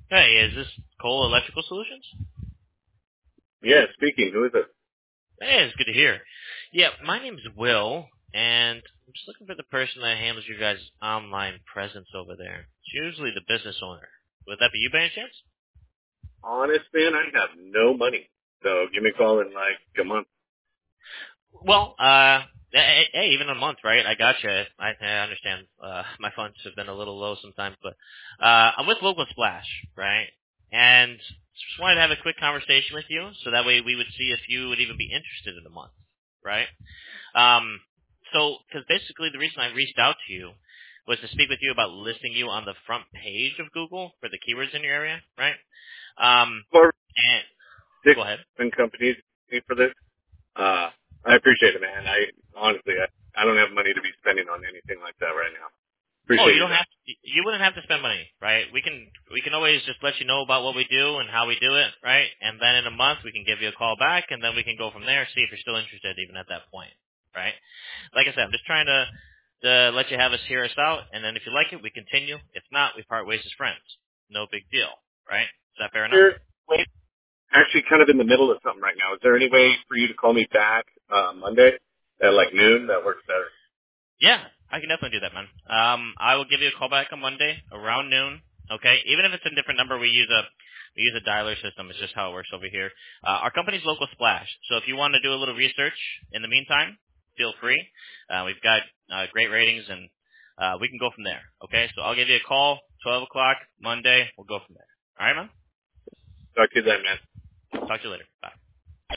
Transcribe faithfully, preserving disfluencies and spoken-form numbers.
Hey, is this Cole Electrical Solutions? Yeah, speaking. Who is it? Hey, it's good to hear. Yeah, my name's Will, and I'm just looking for the person that handles your guys' online presence over there. It's usually the business owner. Would that be you by any chance? Honest, man, I have no money. So give me a call in like a month. Well, uh, hey, hey, even a month, right? I gotcha. I, I understand. Uh, my funds have been a little low sometimes, but uh, I'm with Local Splash, right? And just wanted to have a quick conversation with you, so that way we would see if you would even be interested in a month, right? Um, so, because basically the reason I reached out to you was to speak with you about listing you on the front page of Google for the keywords in your area, right? Um, For and six go ahead. and companies for this. Uh, I appreciate it, man. I honestly, I, I don't have money to be spending on anything like that right now. Oh, Appreciate you you don't though. have to, you wouldn't have to spend money, right? We can we can always just let you know about what we do and how we do it, right? And then in a month we can give you a call back, and then we can go from there, see if you're still interested even at that point, right? Like I said, I'm just trying to to let you have us hear us out, and then if you like it, we continue. If not, we part ways as friends. No big deal, right? Is that fair enough? Here, wait. Actually, kind of in the middle of something right now. Is there any way for you to call me back uh, Monday at like noon? That works better. Yeah, I can definitely do that, man. Um, I will give you a call back on Monday around noon. Okay, even if it's a different number, we use a we use a dialer system. It's just how it works over here. Uh, our company's Local Splash. So if you want to do a little research in the meantime, feel free. Uh, we've got uh, great ratings, and uh, we can go from there. Okay, so I'll give you a call twelve o'clock Monday. We'll go from there. All right, man. Talk to you then, man. Talk to you later. Bye.